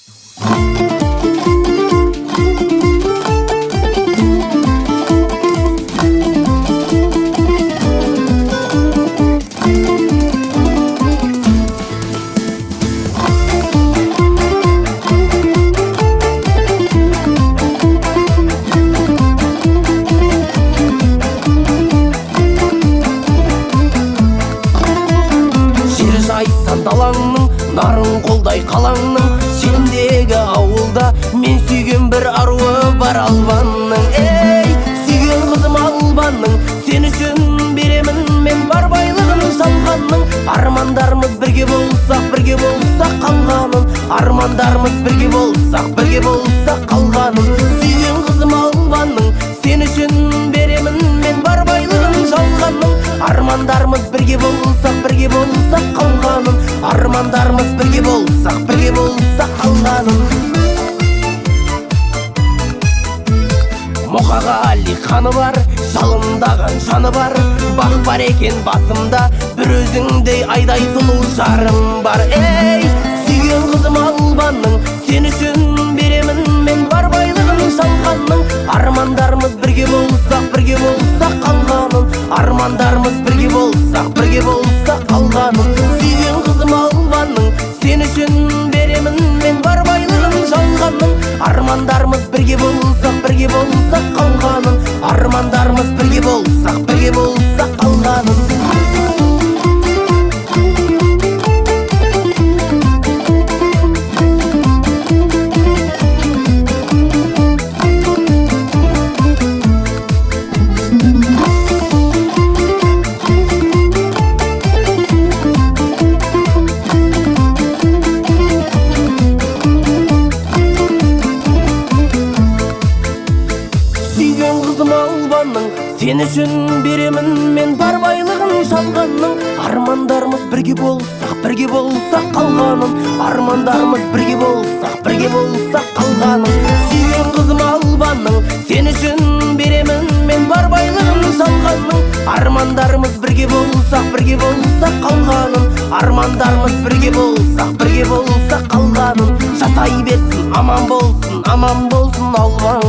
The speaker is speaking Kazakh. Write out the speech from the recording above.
Далаңның нарын қолдай қалаңның сенімдегі ауылда мен сүйген бір аруы бар албанның. Ей, сүйген қызым албанның, сен үшін беремін мен бар байлығын жалғанның. Армандарымыз бірге болсақ қалғанын, армандарымыз бірге болсақ қалғанын. Сүйген қызым албанның, сен үшін беремін мен бар байлығын жалғанның. Армандарымыз бірге болсақ қалғанын, армандарымыз бірге болсақ қалғанын. Мұқаға Али қаны бар, жалындаған жаны бар. Бақ бар екен басымда, бір өзіңдей айдай сұлу жарым бар. Ей, сүйген қызым албанның, сен үшін беремін мен бар байлығын жалғанның. Армандарымыз бірге болсақ қалғанын, армандарымыз бірге болсақ қалғанын. Сүйген қызым албанның, сен үшін беремін мен бар байлығын жалғанның. Армандарымыз бірге болсақ қалғанын, армандарымыз бірге болсақ қалғанын. Сүйген қызым албанның, сен үшін беремін мен бар байлығын жалғанның. Армандарымыз бірге болсақ қалғанын, армандарымыз бірге болсақ қалғанын. Сүйген қызым албанның, сен үшін беремін мен бар байлығын жалғанның. Армандарымыз бірге болсақ қалғанын, армандарымыз бірге болсақ қалғанын. Жасай берсін, аман болсын албан.